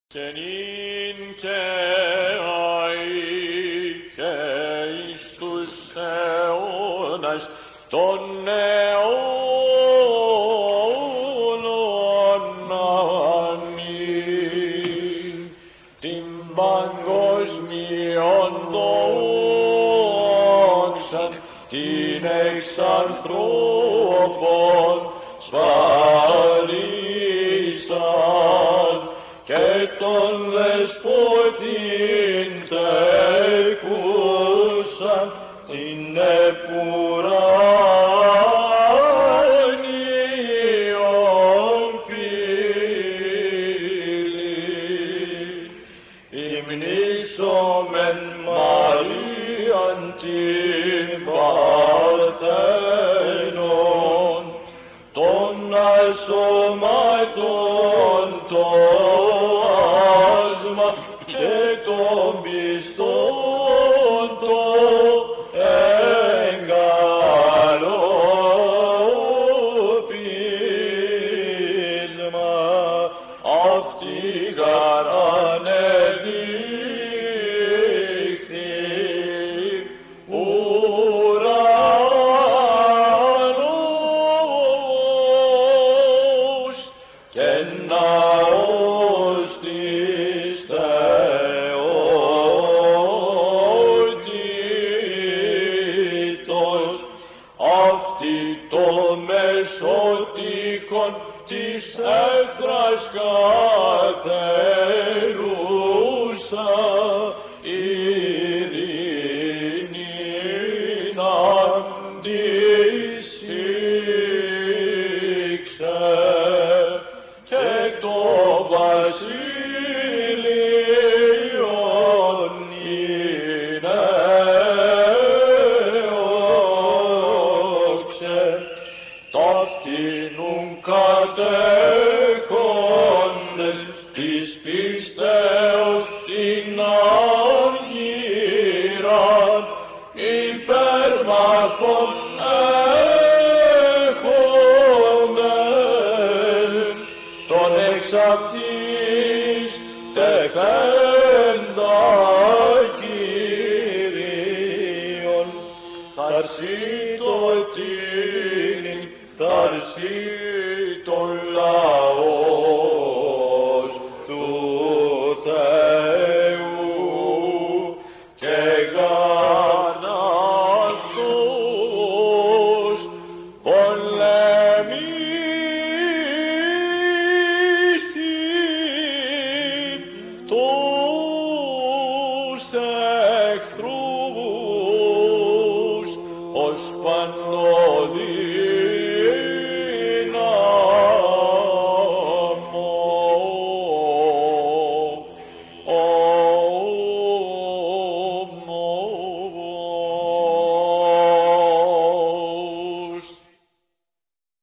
Και νυν και αεί και εις τους αιώνας των αιώνων. Αμήν. Την παγκόσμιον δόξαν, την εξ ανθρώπων σφαρίσαν, και τον δεσπότην τεκούσαν την επουράνιον φυλήν. Υμνήσομεν Μαρίαν την Παρθένον, των ασωμάτων το άσμα και των πιστών το εγκαλόπισμα. Αυτή γαρ ανεδείχθη ουρανός και ναός της θεότητος. Αυτή το μεσοτίκον της εύθρας καθερούσα ειρήνην αντισήξε, και το βασίλειον ηνέωξε. Ταύτινουν κατέχοντες της πίστεως την άργυραν, υπερμαχον έχομεν, τον εξ αυτής τεχέντα Κύριον. Θαρσί το τίνιν, θαρσί το λαός του Θεού, και γανάτος πολεμήσει τους εχθρούς, ως